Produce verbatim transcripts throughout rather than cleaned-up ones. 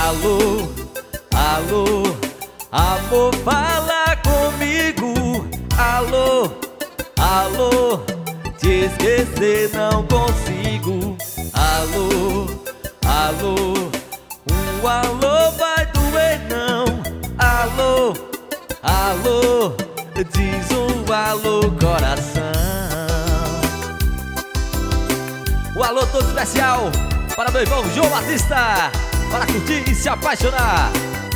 Alô, alô, amor, fala comigo. Alô, alô, te esquecer não consigo. Alô, alô, um alô vai doer não. Alô, alô, diz um alô coração. O alô todo especial para meu irmão João Batista, para curtir e se apaixonar.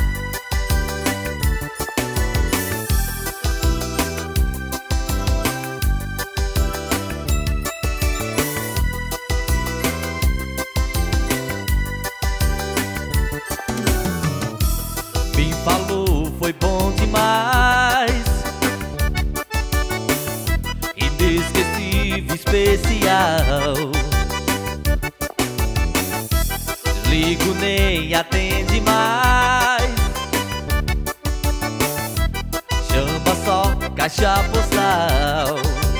Me falou, foi bom demais, inesquecível, especial. Ligo, nem atende mais, chama só caixa postal.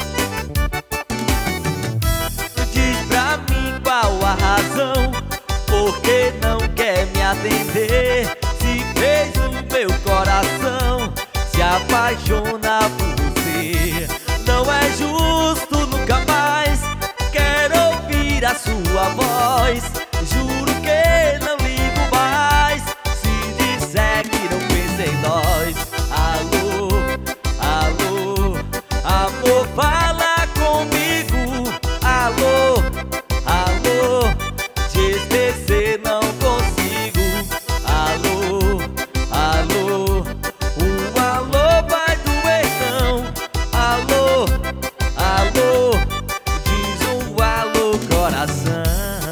Diz pra mim qual a razão, por que não quer me atender? Se fez o meu coração se apaixona por você. Não é justo, nunca mais quero ouvir a sua voz. Juro que não ligo mais se disser que não pensa em nós. Alô, alô, amor, fala comigo. Alô, alô, te esquecer não consigo. Alô, alô, um alô vai doer não. Alô, alô, diz um alô coração.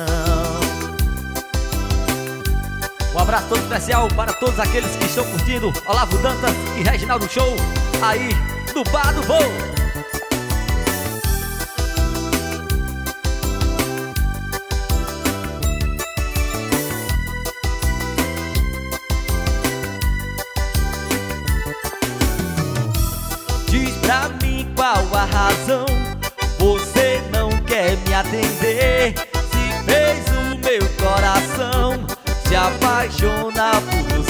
Um abraço todo especial para todos aqueles que estão curtindo Olavo Dantas e Reginaldo Show aí do Bar do Voo. Diz pra mim qual a razão, você não quer me atender? Se fez o meu coração se apaixona por